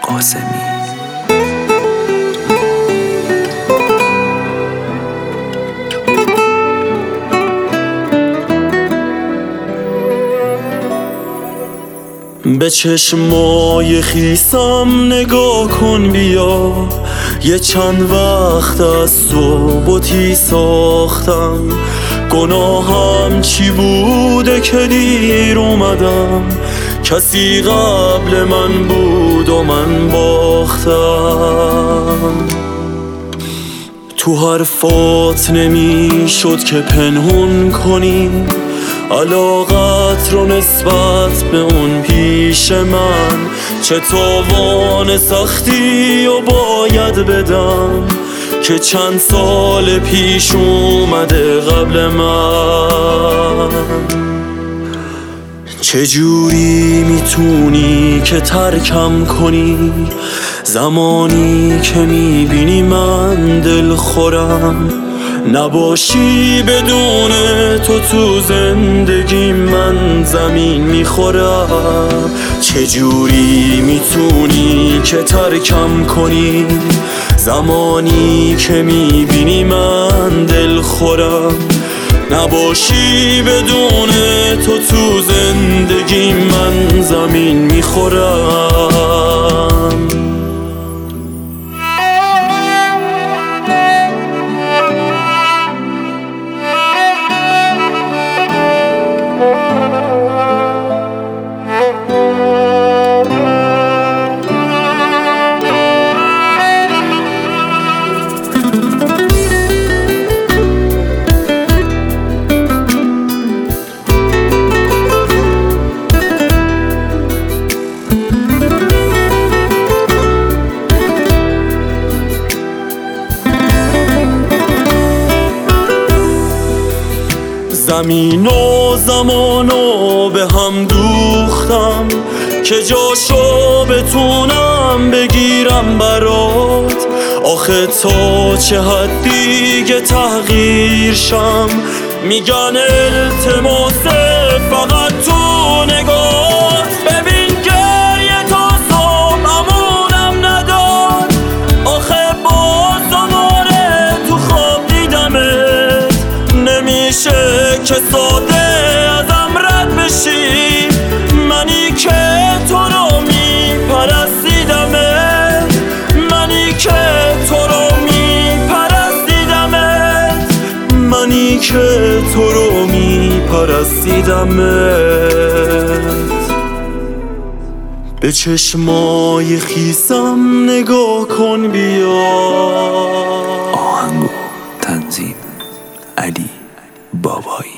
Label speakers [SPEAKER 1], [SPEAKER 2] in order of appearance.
[SPEAKER 1] قاسمی.
[SPEAKER 2] به چشمای خیسم نگاه کن بیا، یه چند وقت از تو بتی ساختم. گناهم چی بوده که دیر اومدم؟ کسی قبل من بود و من باختم. تو حرفات نمیشد که پنهون کنی علاقت رو نسبت به اون پیش من. چه تاوان سختی و باید بدم که چند سال پیش اومده قبل من. چجوری میتونی که ترکم کنی زمانی که میبینی من دل خورم؟ نباشی بدون تو زندگی من زمین میخورم. چجوری میتونی که ترکم کنی زمانی که میبینی من دل خورم؟ نباشی بدون تو زندگی من زمین میخورم. زمین و زمانو به هم دوختم که جاشو بتونم بگیرم برات. آخه تا چه حد دیگه تغییر شم؟ میگن التماسه فقط تو نگاه. ببین گریه تا صبح امونم نداد. آخه باز دوباره تو خواب دیدمت. نمیشه که ساده ازم رد بشی، منی که تو رو میپرستیدمت. منی که تو رو میپرستیدمت. منی که تو رو میپرستیدمت. به چشمای خیسم نگاه کن بیا.
[SPEAKER 1] آهنگ و تنظیم علی بابایی.